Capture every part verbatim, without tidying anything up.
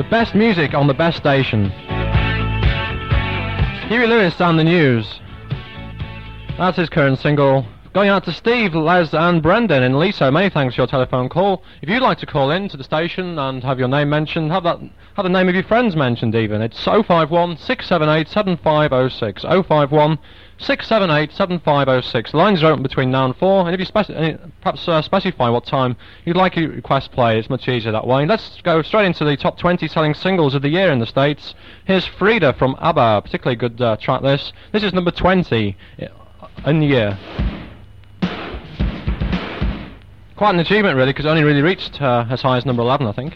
best music on the best station. Huey Lewis and the News. That's his current single. Going out to Steve, Les and Brendan in Liso. Many thanks for your telephone call. If you'd like to call in to the station and have your name mentioned, have that, have the name of your friends mentioned even, it's oh five one, six seven eight, seven five oh six. oh five one, six seven eight, seven five oh six. The lines are open between now and four, and if you speci perhaps uh, specify what time you'd like your request played, it's much easier that way. Let's go straight into the top twenty selling singles of the year in the States. Here's Frida from ABBA, a particularly good uh, track this. This is number twenty in the year. Quite an achievement really, because it only really reached uh, as high as number eleven, I think.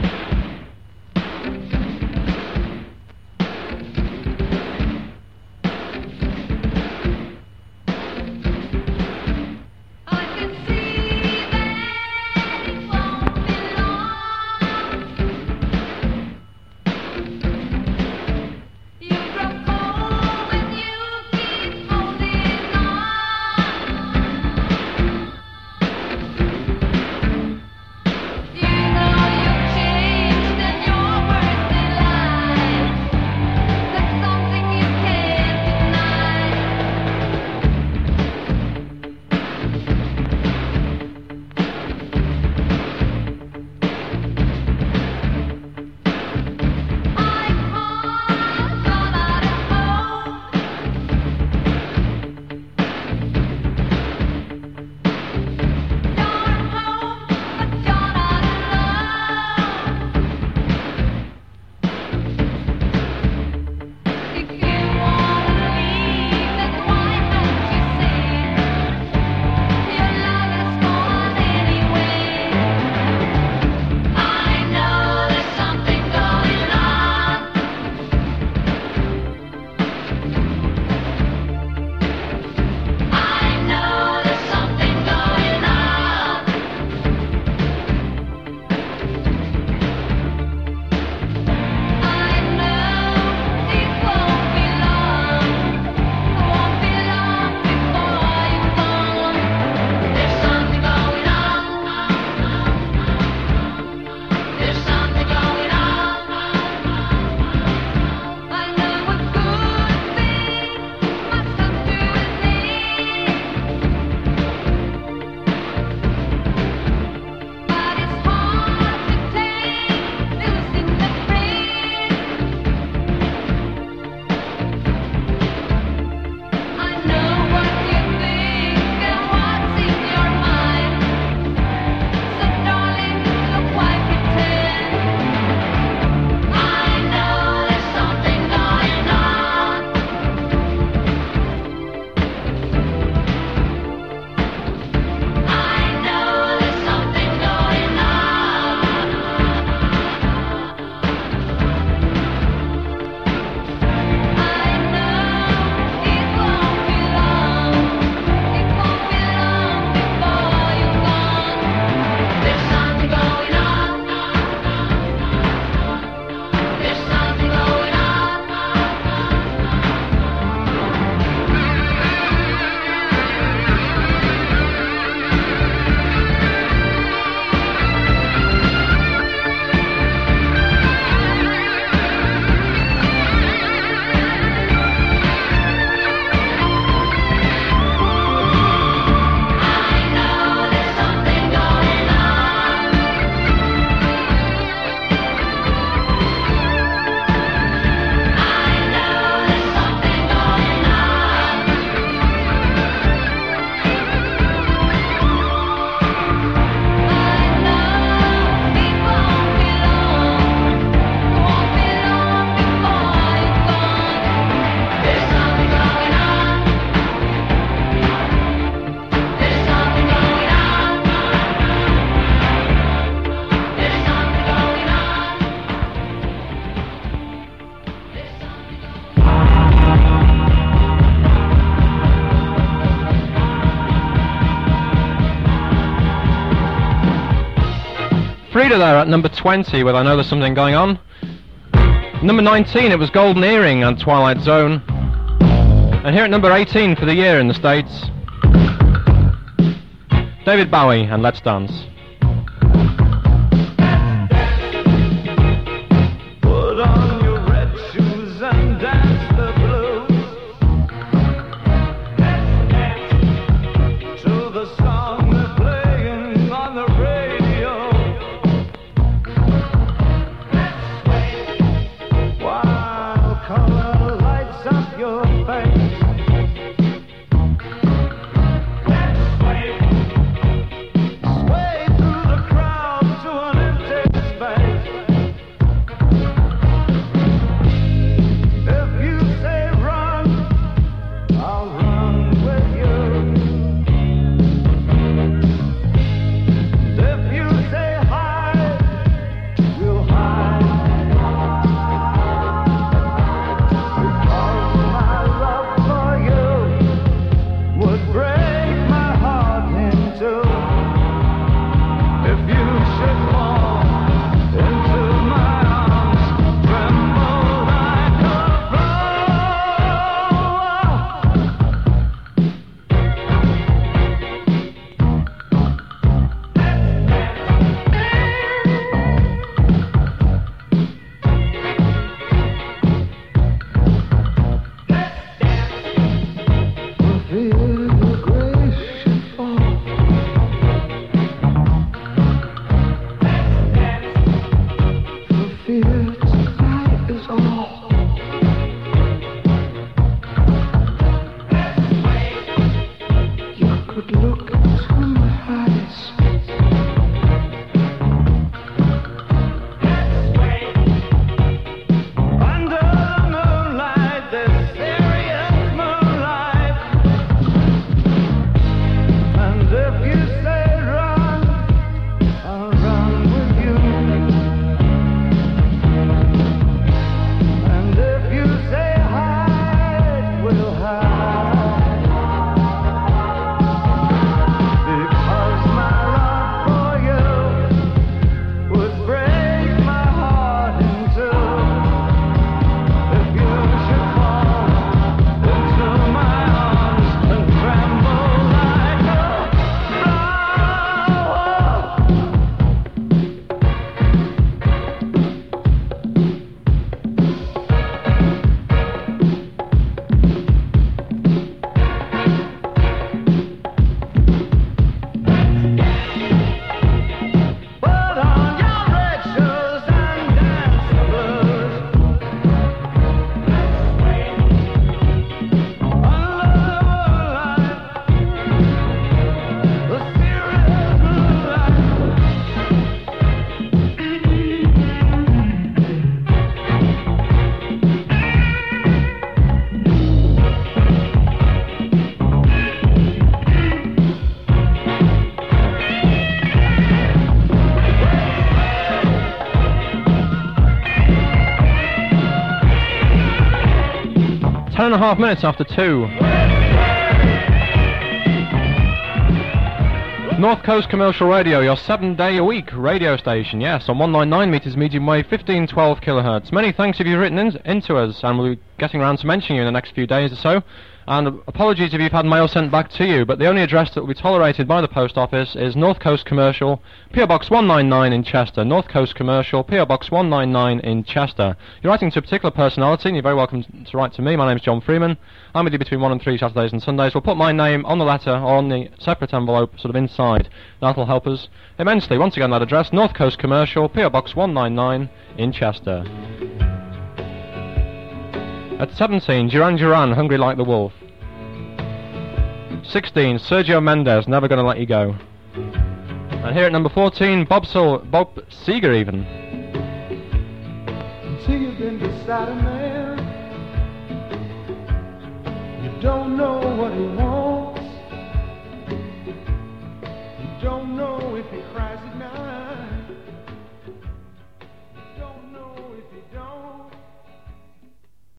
Frida there at number twenty with I Know There's Something Going On. Number nineteen, it was Golden Earring and Twilight Zone. And here at number eighteen for the year in the States, David Bowie and Let's Dance. ten and a half minutes after two. North Coast Commercial Radio, your seven-day-a-week radio station, yes, on one ninety-nine meters medium wave, fifteen twelve kilohertz. Many thanks if you've written in, into us, and we'll be getting around to mentioning you in the next few days or so. And apologies if you've had mail sent back to you, but the only address that will be tolerated by the post office is North Coast Commercial, P O Box one ninety-nine in Chester. North Coast Commercial, P O Box one ninety-nine in Chester. You're writing to a particular personality, and you're very welcome to write to me. My name's John Freeman. I'm with you between one and three Saturdays and Sundays. We'll put my name on the letter or on the separate envelope, sort of inside. That'll help us immensely. Once again, that address, North Coast Commercial, P O Box one ninety-nine in Chester. At seventeen, Duran Duran, Hungry Like the Wolf. sixteen, Sergio Mendes, Never Gonna Let You Go. And here at number fourteen, Bob, Sil Bob Seger even. Until you've been beside a man, you don't know what he wants.